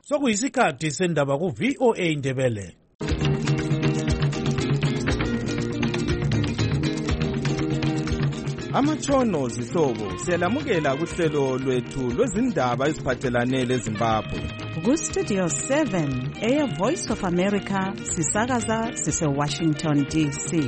Sokuyisikhathi sendaba ku VOA Indebele. Amatshono zihlobo siyalamukela kuhlelo lwethu lwezindaba eziphathelane leZimbabwe. Ku-Studio 7 Air Voice of America sisakaza sise-Washington DC.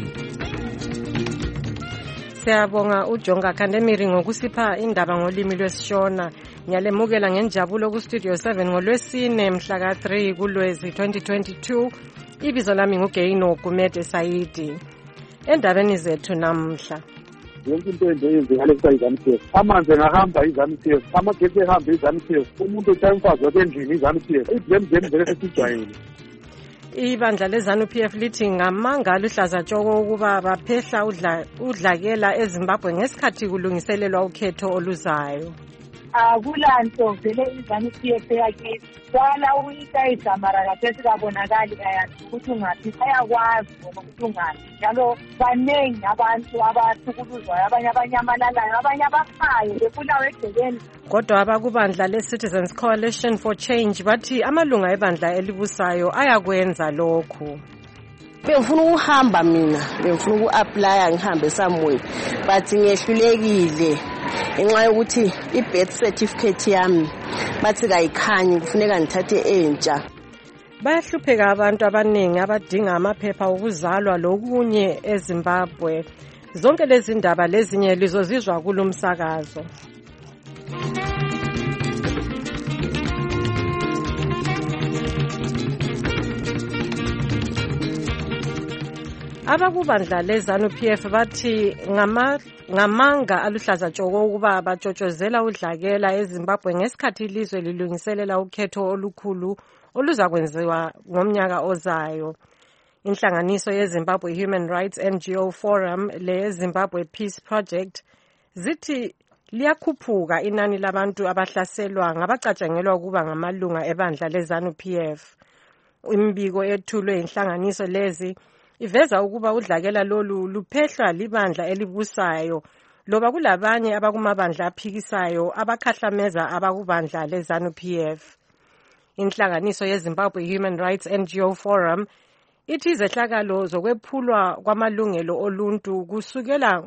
Siyabonga uJonga Kandemiri ngokusipha indaba ngolimi lwesishona. Ngiyalemukela ngenjabulo ku-Studio 7 ngolwesine mhla ka-3 kuLwezi 2022. Ibizo lami nguGeino Gumede Saidi. Endabeni zethu namhla. Yonke into eyenzekile ku-ZANU-PF, amanzi engahamba i-ZANU-PF, amagetsi ehamba i-ZANU-PF, umuntu otshayimfazi wasendlini i-ZANU-PF, iblem vele sesijwayele. Ibandla le-ZANU-PF lithi ngamanga aluhlaza tshoko ukuba baphehla udlakela eZimbabwe ngesikhathi kulungiselelwa ukhetho oluzayo. Akulanto vele i-ZANU-PF yakhe kwala ukuyitayizamara kahle sikabonakali kayazi ukuthi ungaphi ayakwazi ukuthi ungaphi njalo baningi abantu abathukuluzwayo abanye abanyamalalayo abanye abafayo bebulawa egcekeni. Kodwa abakubandla le-Citizens Coalition for Change bathi amalunga ebandla elibusayo ayakwenza lokhu. Bengifuna ukuhamba mina, bengifuna uku-aplya ngihambe somewhere but ngehlulekile ngenxa yokuthi i-birth certificate yami bathi kayikhanyi kufuneka ngithathe entsha. Bayahlupheka abantu abaningi abadinga amaphepha okuzalwa lokunye eZimbabwe. Zonke lezi ndaba lezinye lizozizwa kulumsakazo. Abakubandla le-ZANU-PF bathi ngamanga aluhlaza tshoko ukuba batshotshozela udlakela eZimbabwe ngesikhathi ilizwe lilungiselela ukhetho olukhulu oluzakwenziwa ngomnyaka ozayo. Inhlanganiso yeZimbabwe Human Rights NGO Forum le-Zimbabwe Peace Project zithi liyakhuphuka inani labantu abahlaselwa ngabacatshangelwa ukuba ngamalunga ebandla le-ZANU-PF. Imbiko ethulwe inhlanganiso lezi iveza ukuba udlakela lolu luphehlwa libandla elibusayo loba kulabanye abakumabandla aphikisayo abakhahlameza abakubandla le-ZANU-PF. Inhlanganiso yeZimbabwe Human Rights NGO Forum ithi izehlakalo zokwephulwa kwamalungelo oluntu kusukela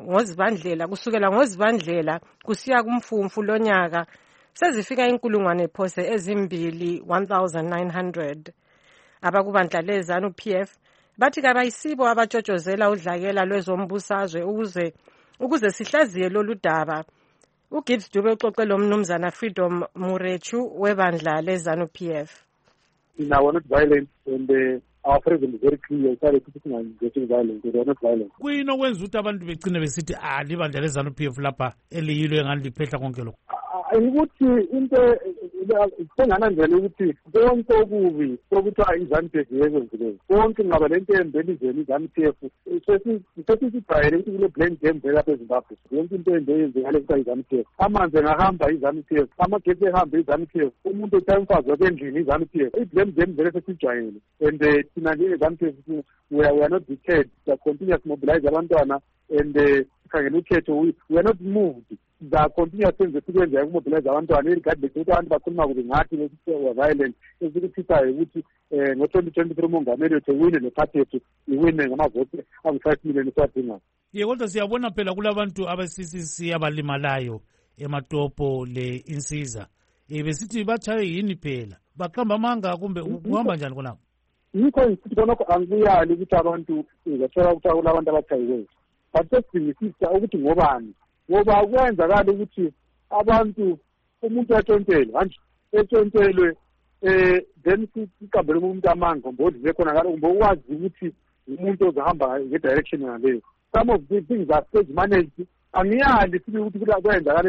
ngozibandlela kusiya kumfumfu lonyaka sezifika inkulungwane phose ezimbili 1900. Abakubandla le-ZANU-PF bathi kabayisibo abatshotshozela udlakela lwezombusazwe ukuze sihlaziye lolu daba. uGibbs Dube uxoxe lo mnumzana Freedom Murechu webandla le-ZANU-PF. Now, we're not violent, and our president is very clear. He started getting violent. They are not violent. Kuyini okwenza ukuthi abantu begcine besithi libandla le-ZANU-PF lapha eliyilo engani liphehla konke lokho? Ukuthi into sengananjela ukuthi konke okubi sokuthiwa i-ZANU-PF yekwenzileyo konke ngaba lento eyembelizweni i-ZANU-PF sesisijwayele ukuthi kule blame game vele lapha eZimbabwe. Yonke into eyenzekale kuthiwa i-ZANU-PF, amanzi engahamba i-ZANU-PF, amagetsi ehamba i-ZANU-PF, umuntu otshayimfazi wasendlini i-ZANU-PF, i-blame game vele sesijwayele. And thina njenge-ZANU-PF we are not deterred. We are continuous mobilize abantwana and sikhangela ukhetho. We are not moved. The continuous sense sikwenza ukumobilize abantwana irigade ukuthi abantu bakhuluma kuze ngathi besiwa violent esikuthisayo ukuthi ngo-2023 umongameli wethu ewine nephathi yethu iwine ngamavoti awu-5 million esiwadingayo. Kodwa siyabona phela kulabantu abasisisi abalimalayo ematopo le insiza. Besithi bachaye yini phela? Baqamba amanga kumbe uhamba njani khonapho? Yikho ngithi khonapho angiyali ukuthi abantu bathola ukuthi kulabantu abachayiweyo. But sesidingisisa ukuthi ngobani. Ngoba kwenzakala ukuthi abantu umuntu etshontshelwe then siqambele umuntu amanga mbodle khona ngalo kumbe ukwazi ukuthi umuntu ozahamba nge-direction ngaleyo. Some of these things are stage managed. Angiyali sibe ukuthi kwenzakala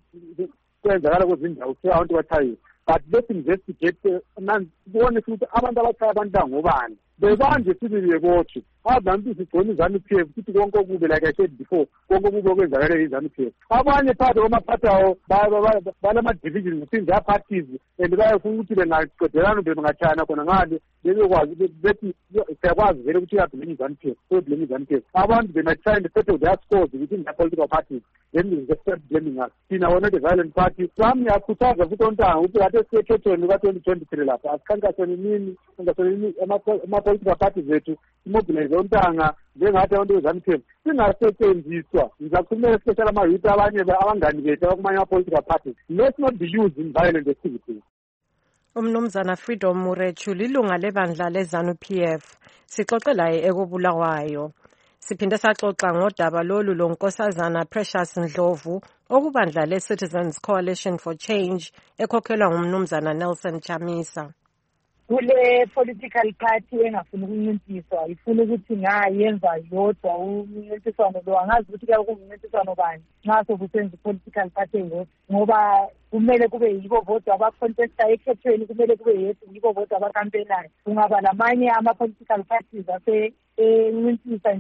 kwezindawo abantu bathayiwe. But let's investigate sibone ukuthi abantu abathaya abantu ngobani. bebanje sibili yebotshwe abantu sigcona iZANU-PF futhi konke okubi like I said before konke okubi okwenzakale iZANU-PF abanye phakathi kwamaphathawo balama-divisions within their parties and bayafuna ukuthi bengaqedelana bengatshayana khona ngale bebekwazi bethi siyakwazi vele ukuthi uyablame iZANU-PF uyablame iZANU-PF abantu they might try and settle their scores within their political parties then they start blaming us thina wona the violent party sami yakhuthaza futhi ontanga ukuthi ade siyekhethweni ka-2023 lapha asikhankaseni nini ama-political parties zethu imobilize ontanga njengathi abantu beZANU-PF singasetshenziswa ngizakhulumela especially ama-youth abanye abangani bethu abakumanye ama-political parties let's not be used in violent activities. Umnumzana Freedom Murechu lilunga lebandla leZANU-PF sixoxe laye ekobulawayo. Siphinde saxoxa ngodaba lolu lonkosazana Precious Ndlovu okubandla le-Citizens Coalition for Change ekhokhelwa ngumnumzana Nelson Chamisa. Kule political party engafuni ukuncintiswa ifuna ukuthi ngayenza yodwa umncintiswano lo angazi ukuthi kuyakumncintiswano bani nxa sokusenza political party ngoba kumele kube yibo bodwa abacontesta ekhethweni kumele kube yibo bodwa abakampenayo kungaba lamanye ama-political parties asencintisa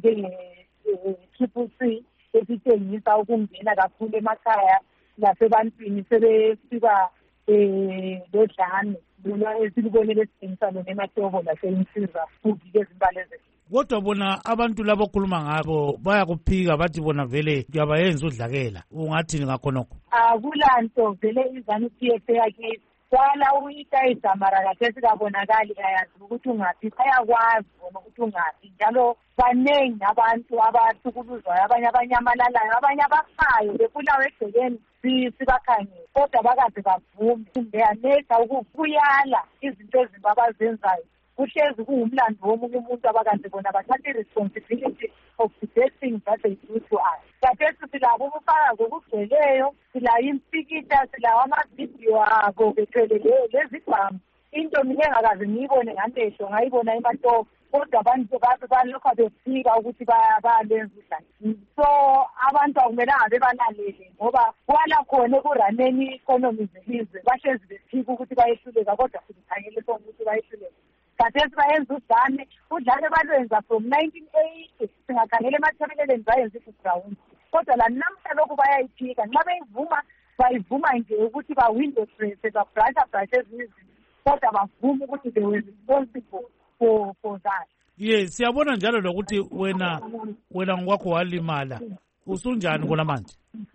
njenge-TPC esitshengisa ukungena kakhulu emakhaya lasebantwini sebefika lodlame lona esilibonele esitshengisa lona ematobo laseyinsiza futhi kezimbali ezethu. Kodwa bona abantu labo okhuluma ngabo bayakuphika bathi bona vele kuyabayenza udlakela ungathini ngakhonokho? Akulanto vele iZANU-PF yakhe kwala uyitayisa mara kathesi kabonakali ayazi ukuthi ungaphi ayakwazi bona ukuthi ungaphi njalo baningi abantu abahlukuluzwayo abanye abanyamalalayo abanye abafayo bebulawa egcekeni sibakhangele kodwa bakaze bavume beyanesa ukuyala izinto ezimbi abazenzayo kuhlezi kuwumlando womunye umuntu abakaze bona bathathe i-responsibility of the best things that they do to us. Kathesi silabo ubufakazi obugcweleyo silayo impikitsha silawo amavidiyo abo bethwele lezibhamu into mina engakaze ngiyibone ngamehlo ngayibona ematopo kodwa abantu balokho befika ukuthi bayalenza udlame so abantu akumelanga bebalalele ngoba kwala khona ekuraneni economy zelizwe bahlezi bephika ukuthi bayehluleka kodwa sikhangele ukuthi bayehluleka kathesi bayenza udlame balwenza from 1980 singakhangela emathebeleleni bayenza i-ground kodwa la namhla lokhu bayayiphika nxa bayivuma nje ukuthi ba-window dress ba-brush ezinye izinto kodwa bavuma ukuthi they were responsible for that. Yes, siyabona njalo lokuthi wena ngokwakho walimala usunjani kona manje?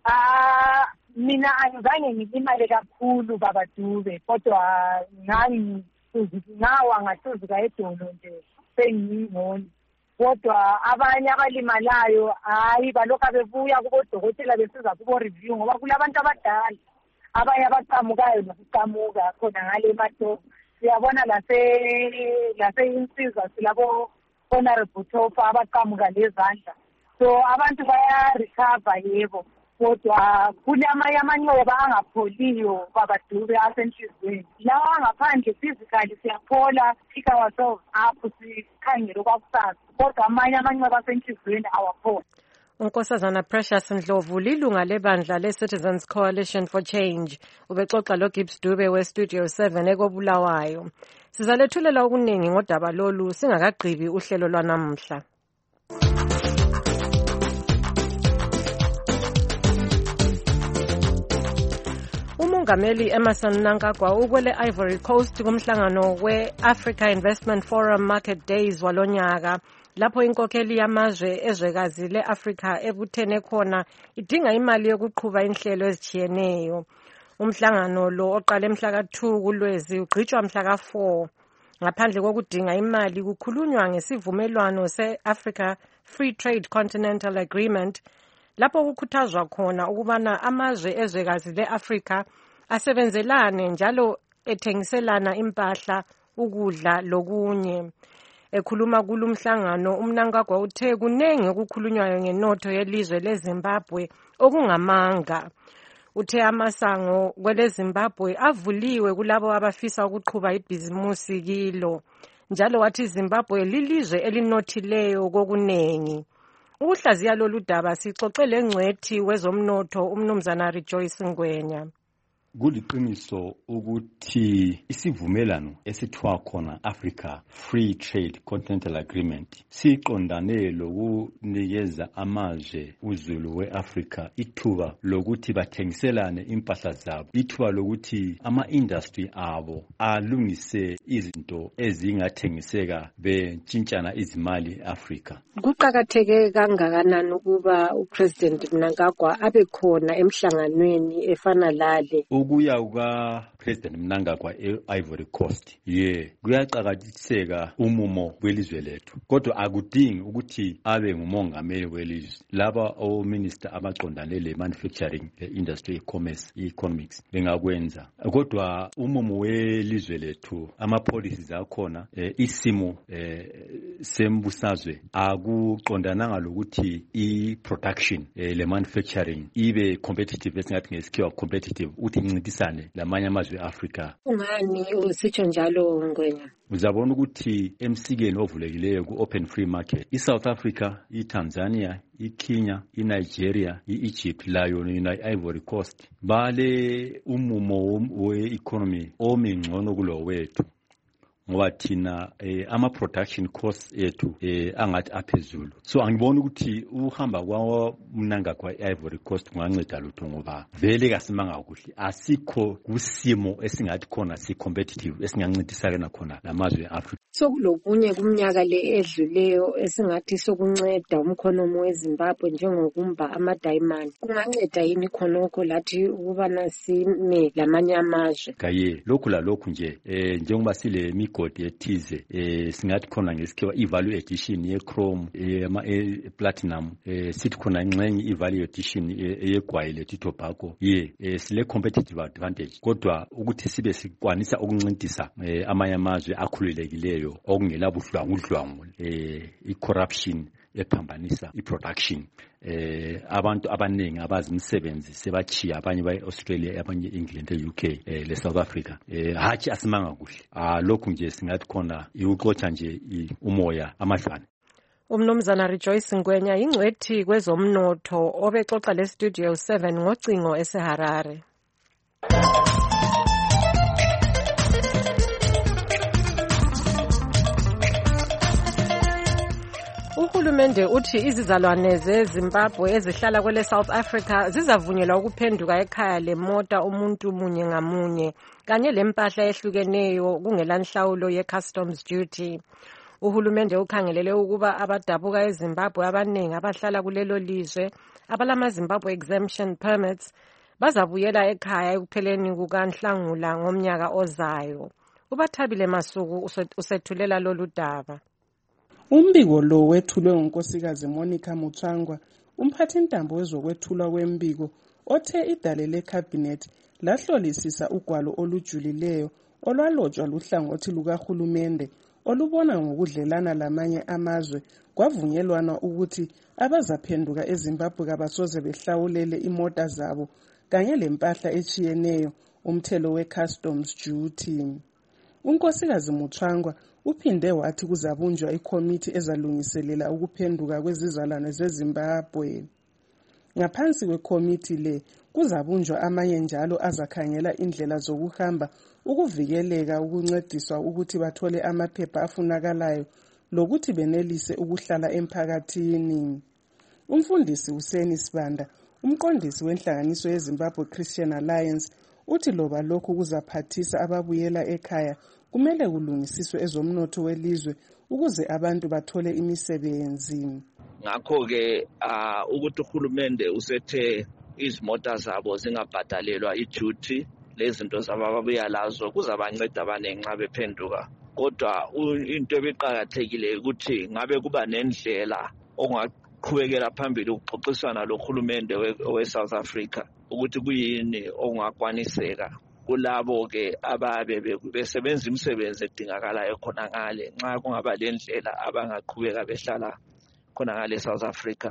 Mina angizange ngilimale kakhulu baba Dube kodwa ngawa ngathuzuka edolo nje sengingoni kodwa abanye abalimalayo hayi balokho bebuya kubodokotela besiza kubo review ngoba kulabantu abadala abanye abaqhamukayo nokuqhamuka khona ngale emato siyabona lase insiza silabo honorable Tofa abaqhamuka lezandla so abantu baya-recover yebo kodwa kulamanye amanxeba angapholiyo baba Dube asenhlizweni lawa angaphandle physically siyaphola pick ourselves up sikhangele okwakusasa kodwa amanye amanxeba asenhlizweni awaphola. Unkosazana Precious Ndlovu lilunga lebandla le-Citizens Coalition for Change ubexoxa loGibbs Dube we-Studio 7 ekobulawayo. Sizalethulela okuningi ngodaba lolu singakagqibi uhlelo lwanamhla. Umongameli Emmerson Mnangagwa ukwele Ivory Coast kumhlangano we-Africa Investment Forum Market Days walonyaka lapho inkokheli yamazwe ezwekazi le-Afrika ebuthene khona idinga imali yokuqhuba inhlelo ezitshiyeneyo. Umhlangano lo oqale mhla ka-2 kuLwezi ugqitshwa mhla ka-4. Ngaphandle kokudinga imali kukhulunywa ngesivumelwano se-Africa Free Trade Continental Agreement lapho kukhuthazwa khona ukubana amazwe ezwekazi le-Afrika asebenzelane njalo ethengiselana impahla ukudla lokunye. Ekhuluma kulumhlangano uMnangagwa uthe kunengi okukhulunywayo ngenotho yelizwe leZimbabwe okungamanga. Uthe amasango kweleZimbabwe avuliwe kulabo abafisa ukuqhuba ibhizimusi kilo njalo wathi Zimbabwe lilizwe elinothileyo kokunengi. Ukuhlaziya lolu daba sixoxe lengcwethi wezomnotho umnumzana Rejoice Ngwenya. Kuliqiniso ukuthi isivumelano esithiwa khona Africa Free Trade Continental Agreement siqondane lokunikeza amazwe uzulu weAfrica ithuba lokuthi bathengiselane impahla zabo, ithuba lokuthi ama-industry abo alungise izinto ezingathengiseka bentshintshana izimali eAfrica. Kuqakatheke kangakanani ukuba uPresident Mnangagwa abe khona emhlanganweni efana lale? Ukuya kuka-President Mnangagwa e-Ivory Coast kuyaqakatheka umumo welizwe lethu, kodwa akudingi ukuthi abe ngumongameli welizwe. Laba ominister abaqondane le-manufacturing, industry, commerce, economics bengakwenza, kodwa umumo welizwe lethu, ama-policies akhona, isimo sembusazwe akuqondananga lokuthi i-production le-manufacturing ibe competitive, esingathi ngesikhiwa competitive, uthi incintisane lamanye amazwe e-Africa. Ungani usitsho njalo Ngwenya? Uzabona ukuthi emsikeni ovulekileyo ku-open free market, i-South Africa, i-Tanzania, i-Kenya, i-Nigeria, i-Egypt layo i-Ivory Coast bale umumo we-economy omingcono kulo wethu, ngoba thina ama-production costs ethu angathi aphezulu. So angibona ukuthi uhamba kwaMnangagwa e-Ivory Coast kunganceda lutho, ngoba vele kasimanga kuhle, asikho kusimo esingathi khona si-competitive esingancintisana khona namazwe e-Africa. Sokulokunye kumnyaka le edluleyo esingathi sokunceda umkhonomo weZimbabwe njengokumba amadayimani, kunganceda yini khonokho lathi ukubana sime lamanye amazwe? Kaye lokhu lalokhu nje njengoba sile migodi ethize singathi khona ngesikhiwa i-value addition ye-chrome, platinum, sithi khona ingxenye i-value addition yegwayi lethu tobacco, sile competitive advantage, kodwa ukuthi sibe sikwanisa ukuncintisa amanye amazwe akhululekileyo okungela buhlwangu i-corruption ephambanisa i-production, abantu abaningi abazi imisebenzi sebachiya, abanye baye-Australia, abanye e-England, e-UK, le-South Africa. Hatshi asimanga kuhle. Lokhu nje singathi khona ukuxotsha nje umoya amadlwane. Umnumzana Rejoice Ngwenya ingcwethi kwezomnotho obexoxa le-Studio 7 ngocingo eseHarare. Uhulumende uthi izizalwane zeZimbabwe ezihlala kwele South Africa zizavunyelwa ukuphenduka ekhaya lemota umuntu munye ngamunye kanye lempahla ehlukeneyo kungelanhlawulo ye-customs duty. Uhulumende ukhangelele ukuba abadabuka eZimbabwe abaningi abahlala kulelo lizwe abalama-Zimbabwe exemption permits bazabuyela ekhaya ekupheleni kukaNhlangula ngomnyaka ozayo. UBathabile Masuku usethulela lolu daba. Umbiko lo wethulwe ngunkosikazi Monica Mutsvangwa, umphathintambo wezokwethulwa kwembiko, othe idale lekhabhinethi lahlolisisa ugwalo olujulileyo olwalotshwa luhlangothi lukahulumende olubona ngokudlelana lamanye amazwe, kwavunyelwana ukuthi abazaphenduka eZimbabwe kabasoze behlawulele imota zabo kanye lempahla echiyeneyo umthelo we-customs duty. Unkosikazi Mutsvangwa uphinde wathi kuzabunjwa ikomiti ezalungiselela ukuphenduka kwezizalwane zeZimbabwe. Ngaphansi kwekomiti le kuzabunjwa amanye njalo azakhangela indlela zokuhamba, ukuvikeleka, ukuncediswa ukuthi bathole amaphepha afunakalayo lokuthi benelise ukuhlala emphakathini. Umfundisi Hussein Sibanda, umqondisi wenhlanganiso yeZimbabwe Christian Alliance, uthi loba lokhu kuzaphathisa ababuyela ekhaya kumele kulungisiswe ezomnotho welizwe ukuze abantu bathole imisebenzi. Ngakho-ke ukuthi uhulumende usethe izimota zabo zingabhadalelwa i-duty lezinto zabo ababuya lazo kuzabanceda abaningi nxa bephenduka, kodwa into ebiqakathekile ukuthi ngabe kuba nendlela ongaqhubekela phambili ukuxoxisana lohulumende we-South Africa ukuthi kuyini okungakwaniseka kulabo-ke ababe besebenza imisebenzi edingakalayo khona ngale, nxa kungaba le ndlela abangaqhubeka behlala khona ngale South Africa.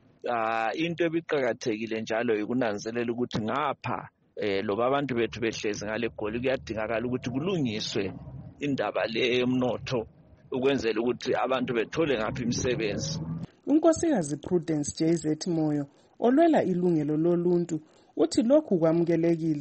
Into ebiqakathekile njalo yikunanzelela ukuthi ngapha loba abantu bethu behlezi ngale goli kuyadingakala ukuthi kulungiswe indaba le yomnotho ukwenzela ukuthi abantu bethole ngaphi imisebenzi. Unkosikazi Prudence JZ Moyo olwela ilungelo loluntu uthi lokhu kwamukelekile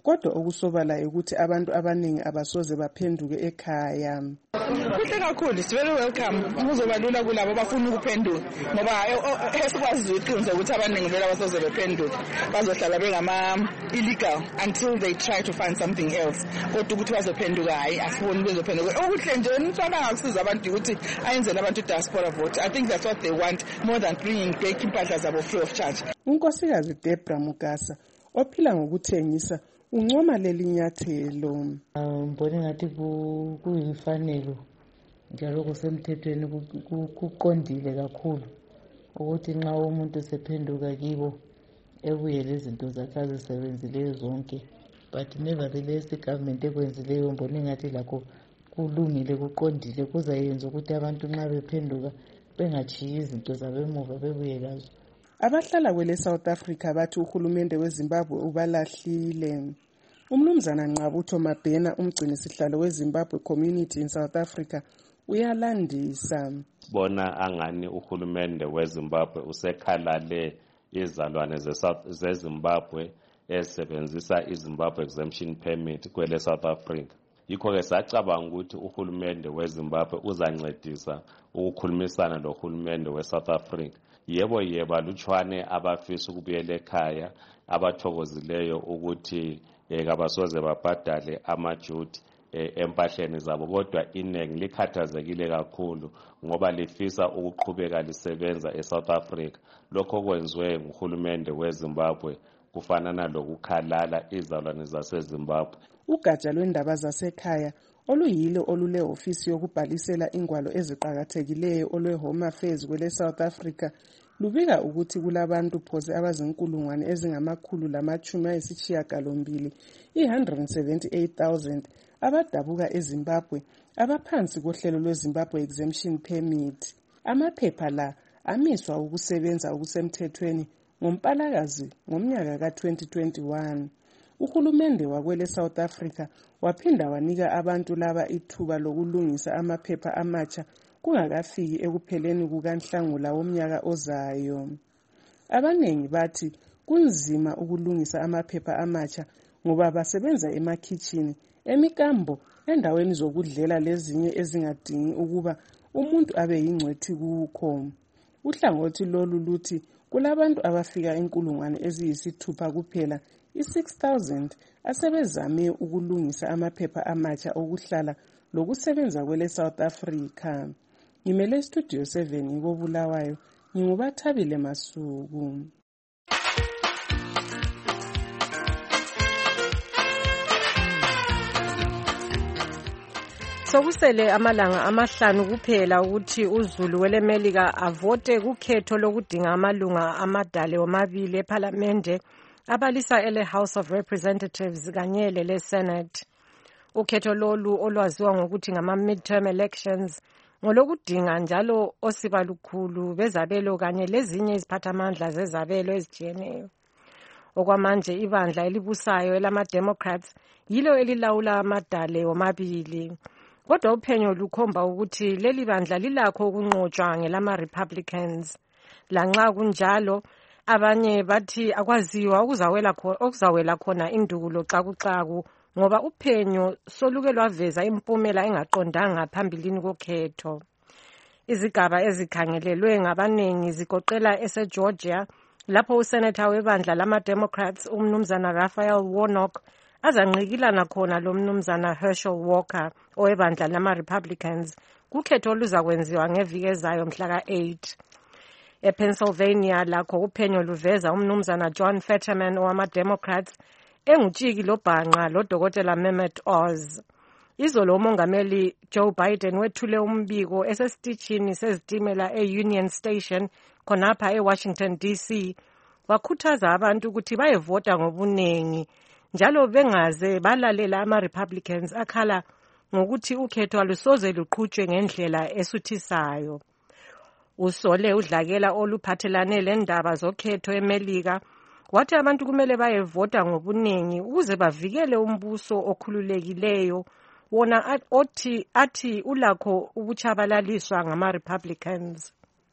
kodwa okusobalayo ukuthi abantu abaningi abasoze baphenduke ekhaya. Kuhle kakhulu, it's very welcome. Kuzoba lula kulabo abafuna ukuphenduka ngoba esikwazi iqiniso ukuthi abaningi vele abasoze bephenduke bazohlala bengama illegal until they try to find something else. Kodwa ukuthi bazophenduka hayi asiboni bezophenduka. Okuhle nje umntwana akusiza abantu ukuthi ayenzele abantu diaspora vote. I think that's what they want more than bringing back impahla zabo free of charge. Unkosikazi Debra Mugasa ophila ngokuthengisa uncoma leli nyathelo. Ngibona ngathi kuyimfanelo njalo kusemthethweni kuqondile kakhulu ukuthi nxa umuntu sephenduka kibo ebuye lezinto zakhe azisebenzileyo zonke, but nevertheless government ekwenzileyo ngibona ngathi lakho kulungile kuqondile kuzayenza ukuthi abantu nxa bephenduka bengachiyi izinto zabemuva bebuye lazo. Abahlala kwele South Africa bathi uhulumende weZimbabwe ubalahlile. Umnumzana Nqabutho Mabhena umgcini sihlalo weZimbabwe Community in South Africa uyalandisa. Bona angani uhulumende weZimbabwe usekhalale izalwane zeZimbabwe esebenzisa iZimbabwe exemption permit kwele South Africa. Yikho-ke sacabanga ukuthi uhulumende weZimbabwe uzancedisa ukukhulumisana lohulumende weSouth Africa. Yebo alutshwane abafisa ukubuyela ekhaya abathokozileyo ukuthi kabasoze babhadale amaduty empahleni zabo, kodwa iningi likhathazekile kakhulu ngoba lifisa ukuqhubeka lisebenza eSouth Africa. Lokho kwenziwe nguhulumende weZimbabwe kufanana lokukhalala izalwane zaseZimbabwe. Ugatsha lwendaba zasekhaya oluyilo olule ofisi yokubhalisela ingwalo eziqhakathekileyo olweHome Affairs kwele South Africa lubika ukuthi kulabantu phose abazinkulungwane ezingama-178 178,000 abadabuka eZimbabwe abaphansi kohlelo lweZimbabwe Exemption Permit. Amaphepha la amiswa ukusebenza okusemthethweni ngoMpalakazi ngomnyaka ka-2021. Uhulumende wakwele South Africa waphinda wanika abantu laba ithuba lokulungisa amaphepha amatsha kungakafiki ekupheleni kukaNhlangula womnyaka ozayo. Abanengi bathi kunzima ukulungisa amaphepha amatsha ngoba basebenza emakhitshini, emikambo, endaweni zokudlela lezinye ezingadingi ukuba umuntu abe yingcwethi kukho. Uhlangothi lolu luthi kulabantu abafika inkulungwane eziyisithupha kuphela, 6,000 asebezame ukulungisa amaphepha amatsha okuhlala lokusebenza kwele South Africa. Ngimele Studio 7 ngikobulawayo, ngingubathabile Masuku. Sokusele amalanga amahlanu kuphela ukuthi uZulu weleMelika avote kukhetho lokudinga amalunga amadale womabili eParliamente abalisa ele House of Representatives kanye le Senate. Ukhetho lolu olwaziwa ngokuthi ngama midterm elections ngolokudinga njalo osiba lukhulu bezabelo kanye lezinye iziphathamandla zezabelo ezijiyeneyo. Okwamanje ibandla elibusayo elama Democrats yilo elilawula amadale womabili. Kodwa uphenyo lukhomba ukuthi leli bandla lilakho ukunqotshwa ngelama Republicans. Lanxa kunjalo abanye bathi akwaziwa okuzawela khona indukulo xakuxaku ngoba uphenyo soluke lwaveza impumela engaqondanga phambilini kokhetho. Izigaba ezikhangelelwe ngabanengi zigoqela eseGeorgia lapho usenator webandla lama Democrats umnumzana Raphael Warnock azanqikilana khona lo mnumzana Herschel Walker owebandla lama Republicans kukhetho oluzakwenziwa ngeviki ezayo mhla ka-8. EPennsylvania lakho uphenyo luveza umnumzana John Fetterman owama-Democrats engutshiki lobhanqa lodokotela Mehmet Oz. Izolo umongameli Joe Biden wethule umbiko esesitishini sezitimela e-Union Station khonapha eWashington DC wakhuthaza abantu ukuthi bayevota ngobunengi njalo bengaze balalela ama-Republicans akhala ngokuthi ukhetho alusoze luqhutshwe ngendlela esuthisayo. Usole udlakela oluphathelane lendaba zokhetho eMelika wathi abantu kumele bayevota ngobunengi ukuze bavikele umbuso okhululekileyo wona athi ulakho ukuchabalaliswa ngama-Republicans.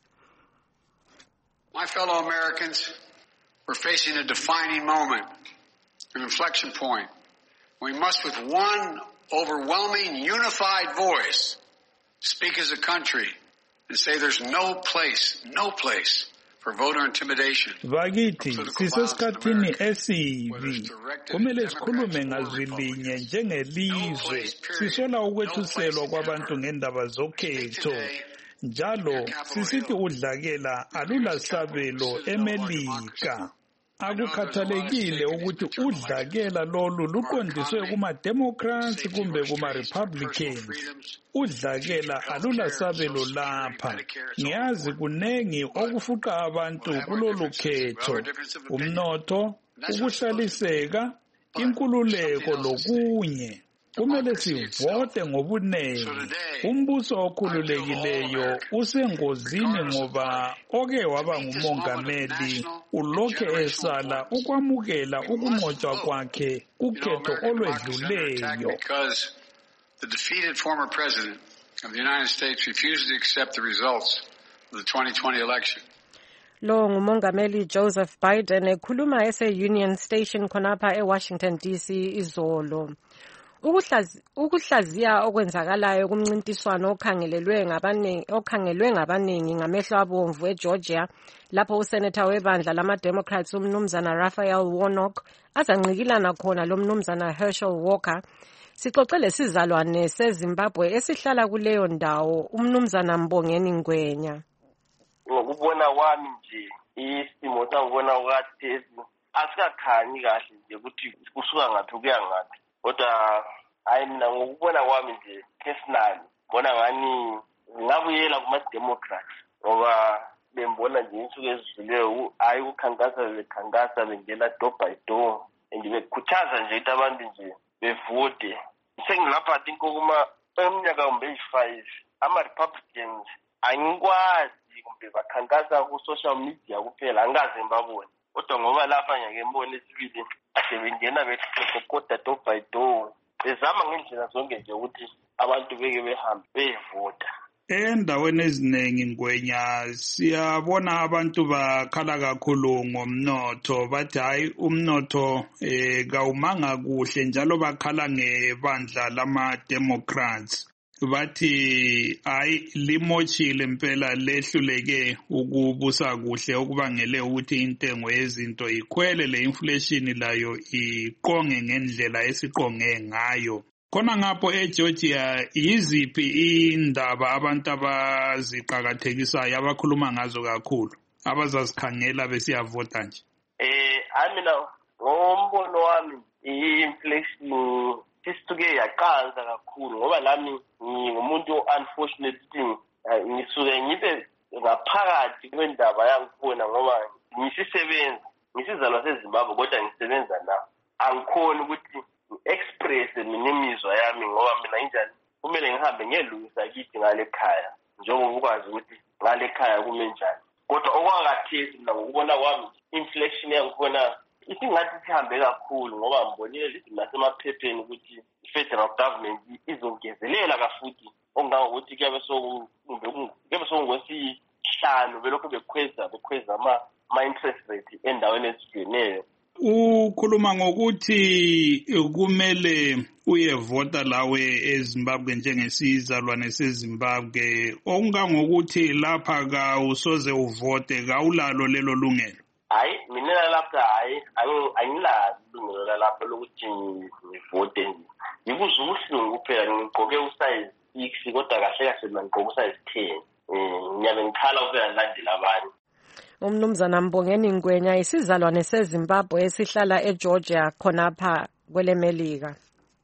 My fellow Americans, we're facing a defining moment, an inflection point We must, with one overwhelming, unified voice, speak as a country and say there's no place for voter intimidation. Bakithi sisesikhathini esibi kumele sikhulume ngazwi linye njengelizwe sisola ukwethuselwa kwabantu ngendaba zokhetho njalo sisithi udlakela alulasabelo eMelika. Akukhathalekile ukuthi udlakela lolu luqondiswe kuma-Democrats kumbe kuma-Republicans. Udlakela alulasabelo lapha. Ngiyazi kunengi okufuqa abantu kulolu khetho. Umnotho, ukuhlaliseka, inkululeko lokunye. Kumele sivote ngobunengi. Umbuso okhululekileyo usengozini ngoba oke waba ngumongameli ulokhe esala ukwamukela ukunqotshwa kwakhe kukhetho olwedluleyo. Because the defeated former president of the United States refused to accept the results of the 2020 election. Lo ngumongameli Joseph Biden ekhuluma ese-Union Station khonapha eWashington DC izolo. Ukuhlaziya okwenzakalayo kumncintiswano okhangelwe ngabaningi ngamehlo abomvu eGeorgia lapho useneta webandla lama-Democrats umnumzana Raphael Warnock azancikilana khona lo mnumzana Herschel Walker. Sixoxe lesizalwane seZimbabwe esihlala kuleyo ndawo umnumzana Mbongeni Ngwenya. Ngokubona kwami nje isimo sangibona ukuthi asikakhanyi kahle nje ukuthi kusuka ngathi kuya ngathi. Kodwa hayi mina ngokubona kwami nje personally bona ngani ngabuyela kuma-Democrats ngoba bembona nje insuku ezidluleyo hayi ukukhankasa bengena door by door and bekhuthaza nje ukuthi abantu nje bevote. Sengilapha think eminyaka kumbe 5 ama-Republicans angikwazi kumbe bakhankasa ku-social media kuphela angikaze ngibabone. Kodwa ngoba lapha ngiyake mbone esibili ade bengena bekokoda door by door bezama ngendlela zonke nje ukuthi abantu beke behambe bevota. Endaweni eziningi Ngwenya siyabona abantu bakhala kakhulu ngomnotho bathi hayi umnotho kawumanga kuhle njalo bakhala ngebandla lama-Democrats. Bathi hayi limochile impela lehluleke ukubusa kuhle okubangele ukuthi intengo yezinto ikhwele le inflation layo iqonge ngendlela esiqonge ngayo. Khona ngapho eGeorgia yiziphi indaba abantu abaziqhakathekisayo abakhuluma ngazo kakhulu abazazikhangela besiyavota nje? Mina ngombono wami inflation sisuke yaqanza kakhulu ngoba lami ngumuntu unfortunately ngisuke ngibe ngaphakathi kwendaba yangikhona ngoba ngisizalwa seZimbabwe kodwa ngisebenza la. Angikhoni ukuthi express mina imizwa yami ngoba mina injani kumele ngihambe ngiyelungisa kithi ngale ekhaya njengoba ukwazi ukuthi ngale ekhaya kume njani. Kodwa okwakathesi mina ngokubona kwami inflation yangikhona isingathi sihambe kakhulu ngoba ngibonile lithi nasemaphepheni ukuthi i-federal government izongezelela kafuthi okungangokuthi kuyabe sokungwesihlanu belokhu bekhweza ama-interest rate endaweni ezihlukeneyo. Ukhuluma ngokuthi kumele uyevota lawe eZimbabwe njengesizalwane seZimbabwe okungangokuthi lapha kawusoze uvote kawulalo lelo lungelo. Hayi mina lapha hayi angilalo ilungelo lalapha lokuthi ngivote nje. Ngikuzwa ubuhlungu kuphela ngigqoke usize 6 kodwa kahle kahle mina ngigqoke usize 10. Ngiyabe ngikhala ukuya landela abanye. Umnumzana Mbongeni Ngwenya isizalwane seZimbabwe esihlala eGeorgia khonapha kwelemelika.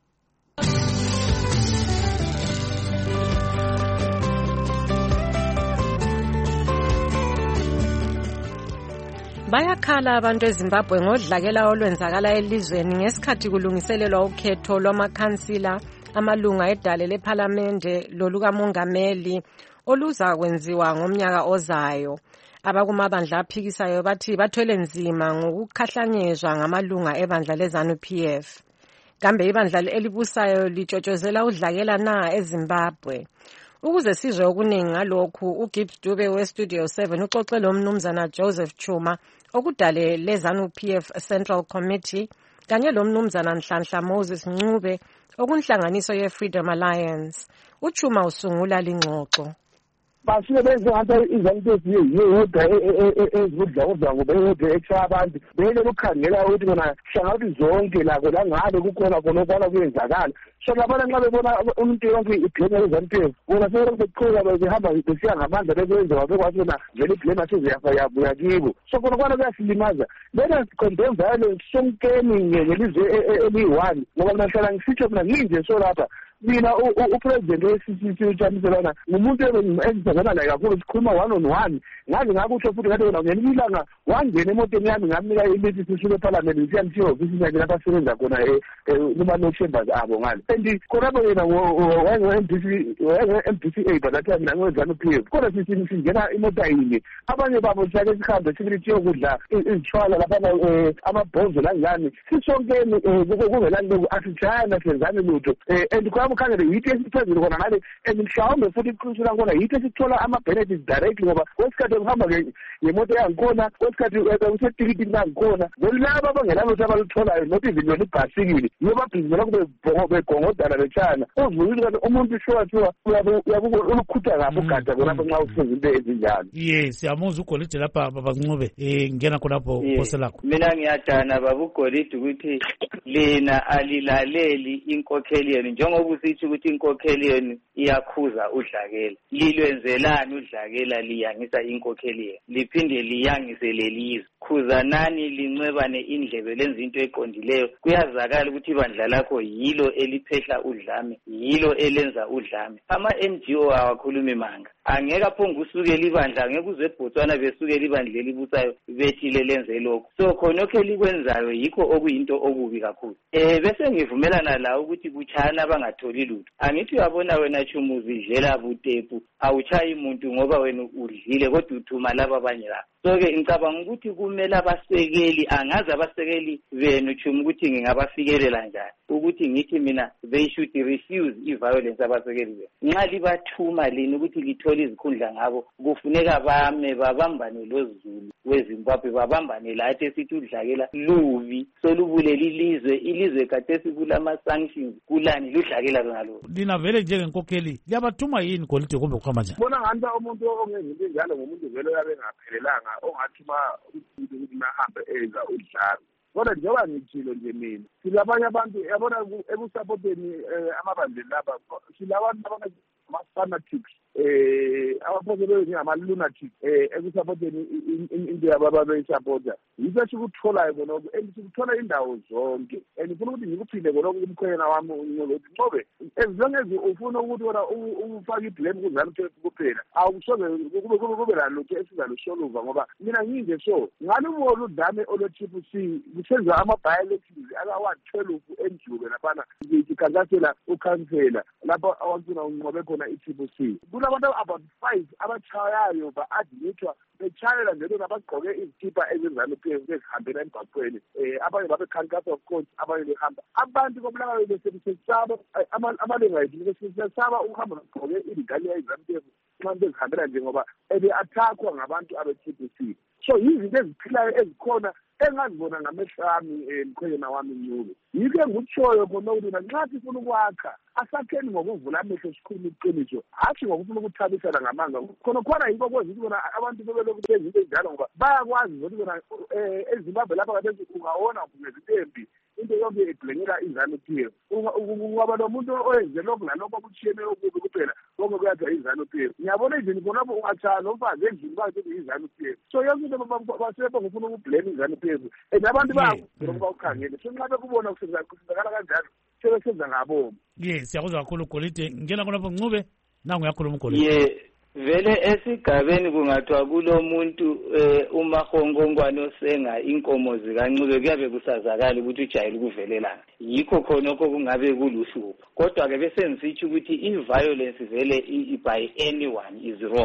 Bayakhala abantu eZimbabwe ngodlakela olwenzakala elizweni ngesikhathi kulungiselelwa ukhetho lwamakhansila amalunga edale lephalamende lolukamongameli oluzakwenziwa ngomnyaka ozayo. Abakumabandla aphikisayo bathi bathwele nzima ngokukhahlanyezwa ngamalunga ebandla leZANU-PF. Kambe ibandla elibusayo litshotshozela udlakela na eZimbabwe? Ukuze sizwe okuningi ngalokhu uGibbs Dube weStudio 7 uxoxe lo mnumzana Joseph Chuma okudale leZANU-PF Central Committee kanye lomnumzana Nhlanhla Moses Ncube okunhlanganiso ye-Freedom Alliance. Uchuma usungula lingxoxo. basuke benze ngathi izanto yodwa ezibudla ngoba yodwa ekshaya abantu bele ukukhangela ukuthi bona hlangathi zonke lakho la ngabe kukhona khona okwala kuyenzakala so labana nxa bebona umuntu yonke iblame izanto bona sebeqhubeka behamba besiya ngamandla bekwenza bakwazi bona vele iblame seziyabuya kibo so khona kwana kuyasilimaza lena condemn violence sonkeni ngelizwe eliyi-1 ngoba mina hlala ngisitsho mina nginje so lapha mina upresident we-CCC uJamiselana ngumuntu engizakana naye kakhulu sikhuluma 1-on-1 ngaze ngakusho futhi ngathi wena ngelinye ilanga wangena emotweni yami ngamnika imithi sisuke ephalamende siyamthiya ofisini yakhe lapha asebenza khona noma-no-chambers abo ngale and khonapho yena wayengo-MDCA but athi mina ngiwe-ZANU-PF kodwa singena imota yinye abanye babo siyake sihambe sibili yokudla izithwala laphana amabhozo langani sisonkeni kungelani loku asijayana senzani lutho and ukhangele yithi esiphezulu khona ngale and mhlawumbe futhi iqiniso lakhona yithi esithola ama-benefits directly ngoba kwesikhathi ukuhamba ngemoto yangikhona kwesikhathi usetikitini langikhona laba abangelalutho abalutholayo not even yona ibhasikile yibo babhizinela begongodana betshana uzuluthi kanti umuntu shuwa ulukhutha ngapho ugada khonapho nxa usenza into ezinjalo. Yes, siyamuzwa ugolide lapha babancube ngena khonapho phose lakho. Mina ngiyadana baba ugolide ukuthi lena alilaleli inkokheli yenu njengoba usitsho ukuthi inkokheli yenu iyakhuza udlakela. Lilwenzelani udlakela liyangisa inkokheli yenu? Liphinde liyangise lelizwe. Khuzanani lincebane indlebe lenza into eqondileyo. Kuyazakala ukuthi ibandla lakho yilo eliphehla udlame, yilo elenza udlame. Ama-NGO awakhulumi manga. Angeke aphonge usukela ibandla, angeke uze eBotswana besukela ibandla elibusayo bethi lenze lokho. So khonokho elikwenzayo yikho okuyinto okubi kakhulu. Bese ngivumelana la ukuthi kuchana bangatholi lutho. Angithi uyabona wena Chumuzi dlela butepu awuchayi umuntu ngoba wena udlile kodwa uthuma laba abanye la. So-ke ngicabanga ukuthi kumele abasekeli, angazi abasekeli benu Chumu ukuthi ngingabafikelela njani ukuthi ngithi mina they should refuse i-violence abasekeli benu. Nxa libathuma lini ukuthi lithole izikhundla ngabo kufuneka bame babambane loZulu weZimbabwe babambane lathi esithi udlakela lubi solubulela ilizwe kade sikulama-sanctions kulani ludlakela ngalo. Lina vele njengenkokheli liyabathuma yini golide kumbe kuhamba njani? Bona ngathi umuntu ongenza into enjalo ngumuntu vele uyabe engaphelelanga ongathuma ukuthi nahambe enza udlame. Kodwa njengoba ngithilo nje mina silabanye abantu yabona ekusapoteni amabandla lapha silabantu ama-fanatics abaphosele ngama-lunatics ekusapoteni into yababa beyisapota yiso sikutholayo konoko and sikuthola indawo zonke and ngifuna ukuthi ngikuphinde konoko kumkhwena wami ukuthi Ncube as long as ufuna ukuthi wona ufake iblame kuZANU-PF kuphela awusoze kube lalokhu esizalusholuva ngoba mina nginje so ngalubona udlame olwe-TPC kusenziwa ama-by-elections aka-112 enjube laphana ngikhankasela ukhansela lapho awagcina unqobe khona i-TPC. Kulabantu about 5 abachayayo ba-admithwa betshayela njalo nabagqoke izikipa eziZANU-PF bezihambela emgwaqweni abanye babekhankasa of course abanye behamba abantu kobulakayo besesaba amalenga ethu besesaba ukuhamba nogqoke iligaliya eZANU-PF nxa bezihambela nje ngoba ebe-attackwa ngabantu abe-TPC. So yizinto eziphilayo ezikhona engazibona ngamehlo ami mkhwena wami Ncube. Yike ngutshoyo khona ukuthi nxa sifuna ukwakha asakheni ngokuvula amehlo sikhuluma iqiniso hatshi ngokufuna ukuthabisana ngamanga khona yikho kwenza ukuthi bona abantu bebelokhu benza into ezinjalo ngoba bayakwazi ukuthi bona eZimbabwe lapha kade ungawona unezitembi into yonke ibhlengela iZANU-PF ungaba nomuntu oyenze lokhu nalokho okuthiyene okubi kuphela konke kuyadla iZANU-PF. Ngiyabona izini khonapho ungatshaya nomfazi endlini bathi iZANU-PF so yonke into basebepha ngifuna ukubhlema iZANU-PF and abantu bayakufuna ukuba ukhangele so nxa bekubona kusenzakala kanjalo sebesenza ngabomo. Yes, siyakuzwa kakhulu golide ngena khonapho Ncube nangu uyakhuluma ugolide. Vele esigabeni kungathiwa kulo muntu umahongongwane osenga inkomo zikaNcube kuyabe kusazakala ukuthi ujayele ukuvelelana yikho khonokho kungabe kuluhlupho kodwa-ke bese ngisitsho ukuthi i-violence vele by anyone is wrong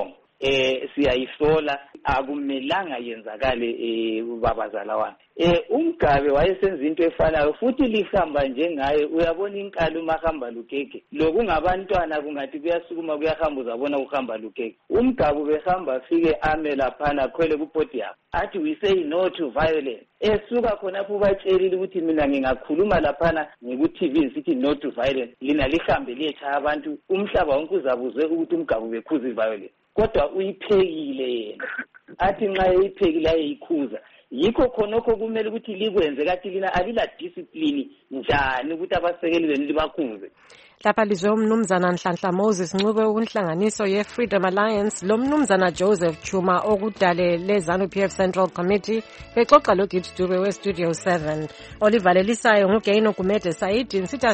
siyayisola akumelanga yenzakale babazala wami. Umgabe wayesenza into efanayo futhi lihamba njengaye uyabona inkalo mahamba lukeke lokungabantwana kungathi kuyasukuma kuyahamba uzabona uhamba lukeke. Umgabe ubehamba afike ame laphana khwele kupodium athi we say no to violence. Esuka khonapho batshelile ukuthi mina ngingakhuluma laphana ngiku-TV sithi no to violence lina lihambe liyetshaya abantu umhlaba wonke uzabuzwe ukuthi umgabe ubekhuza i-violence kodwa uyiphekile yena athi nxa eyiphekile ayeyikhuza. Yikho khonokho kumele ukuthi likwenze kathi lina alila discipline njani ukuthi abasekeli benu libakhuze. Lapha lizwe umnumzana Nhlanhla Moses Ncube kunhlanganiso ye-Freedom Alliance lo mnumzana Joseph Chuma okudale le-ZANU-PF Central Committee bexoxa lo Gibbs Dube we-Studio 7 olivalelisayo nguGaino Gumede Saidi.